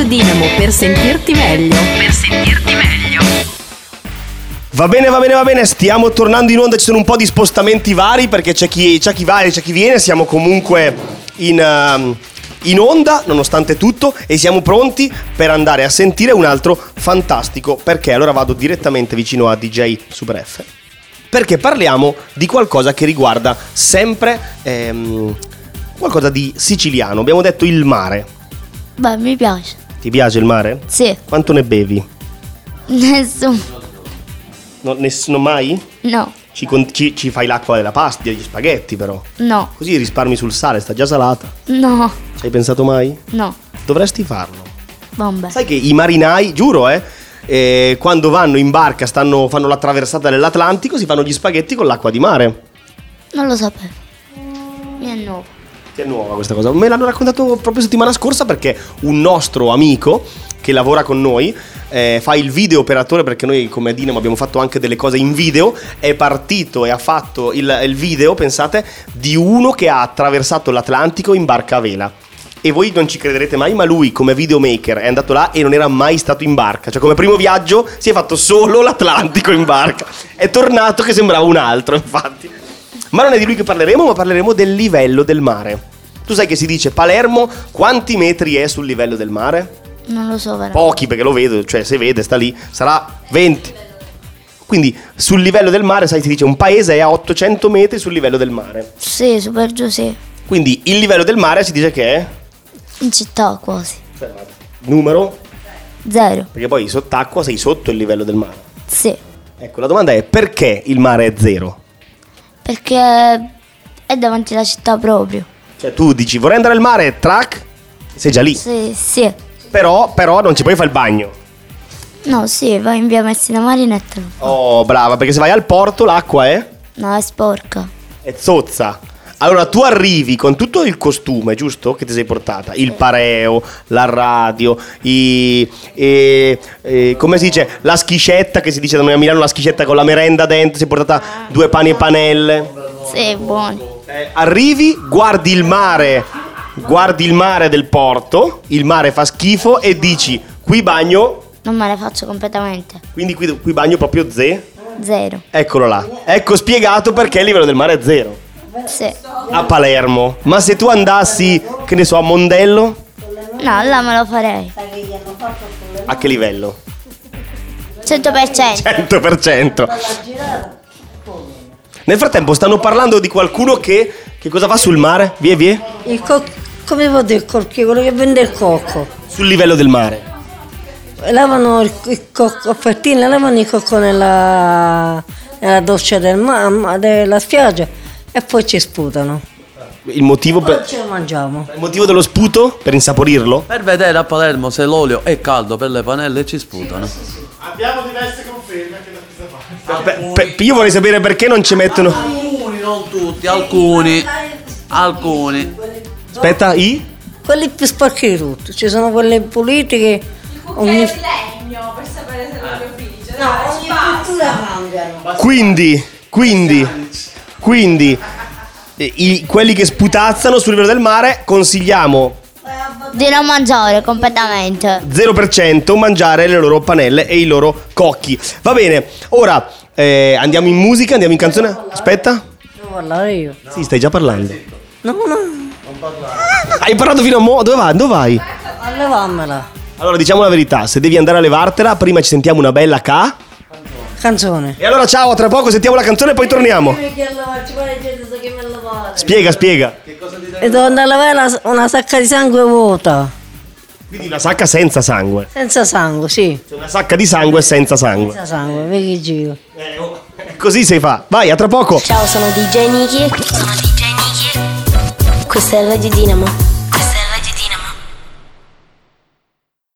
Dinamo per sentirti meglio. Va bene, stiamo tornando in onda, ci sono un po' di spostamenti vari perché c'è chi va e c'è chi viene, siamo comunque in onda nonostante tutto e siamo pronti per andare a sentire un altro fantastico perché allora vado direttamente vicino a DJ Super F perché parliamo di qualcosa che riguarda sempre qualcosa di siciliano, abbiamo detto il mare. Beh, mi piace. Ti piace il mare? Sì. Quanto ne bevi? Nessuno. Nessuno mai? No. Ci fai l'acqua della pasta, degli spaghetti però. No. Così risparmi sul sale, sta già salata. No. Ci hai pensato mai? No. Dovresti farlo. Vabbè. Sai che i marinai, giuro quando vanno in barca, fanno la traversata dell'Atlantico, si fanno gli spaghetti con l'acqua di mare. Non lo sapevo. Mi è nuovo. Che è nuova questa cosa. Me l'hanno raccontato proprio settimana scorsa perché un nostro amico che lavora con noi fa il video operatore, perché noi come Dinamo abbiamo fatto anche delle cose in video, è partito e ha fatto il video, pensate, di uno che ha attraversato l'Atlantico in barca a vela. E voi non ci crederete mai, ma lui come videomaker è andato là e non era mai stato in barca. Cioè come primo viaggio si è fatto solo l'Atlantico in barca. È tornato che sembrava un altro, infatti. Ma non è di lui che parleremo, ma parleremo del livello del mare. Tu sai che si dice Palermo quanti metri è sul livello del mare? Non lo so veramente. Pochi, perché lo vedo, cioè se vede sta lì, sarà 20. Quindi sul livello del mare, sai, si dice un paese è a 800 metri sul livello del mare. Sì, super giù, sì. Quindi il livello del mare si dice che è? In città quasi. Numero? 0. Perché poi sott'acqua sei sotto il livello del mare. Sì. Ecco, la domanda è perché il mare è 0? Perché è davanti alla città proprio. Cioè tu dici vorrei andare al mare, track, sei già lì. Sì. Però non ci puoi fare il bagno. No, sì, vai in via Messina Marinetta. Oh, brava, perché se vai al porto l'acqua è? No, è sporca. È zozza. Allora tu arrivi con tutto il costume, giusto? Che ti sei portata, il pareo, la radio, come si dice? La schiscetta, che si dice da noi a Milano, la schiscetta con la merenda dentro, sei portata 2 pani e panelle. Sì, buoni. Arrivi, guardi il mare del porto, il mare fa schifo e dici qui bagno. Non me ne faccio completamente. Quindi qui bagno proprio 0. Eccolo là. Ecco spiegato perché il livello del mare è 0. Sì. A Palermo. Ma se tu andassi, che ne so, a Mondello? No, là me lo farei. A che livello? 100%. 100%. Nel frattempo stanno parlando di qualcuno che cosa fa sul mare? Vie? Come devo dire il cocco? Quello che vende il cocco. Sul livello del mare. Lavano il cocco, a fettine, lavano il cocco nella doccia della spiaggia e poi ci sputano. Il motivo Poi ce lo mangiamo. Il motivo dello sputo? Per insaporirlo? Per vedere a Palermo se l'olio è caldo per le panelle ci sputano. Abbiamo diverse conferme che da questa parte. Io vorrei sapere perché non ci mettono. Alcuni, non tutti, alcuni. Aspetta, Quelli più sporchi di tutti. Ci sono quelli puliti che ogni legno per sapere se l'olio frigge. no, ogni cultura cambiano. Quindi quelli che sputazzano sul livello del mare consigliamo Di non mangiare completamente. 0% mangiare le loro panelle e i loro cocchi. Va bene, ora andiamo in musica, andiamo in canzone. Aspetta. Devo parlare io. Sì, stai già parlando. No. Hai parlato fino a mo'? Dove vai? A levarmela. Allora diciamo la verità, se devi andare a levartela, prima ci sentiamo una bella Canzone. E allora ciao, tra poco sentiamo la canzone e poi torniamo. Spiega. E devo andare a lavare una sacca di sangue vuota. Quindi una sacca senza sangue. Senza sangue, sì. Cioè una sacca di sangue senza sangue. Senza sangue, vedi che giro. Così si fa. Vai, a tra poco. Ciao, sono DJ Niki. Questa è Radio Dinamo.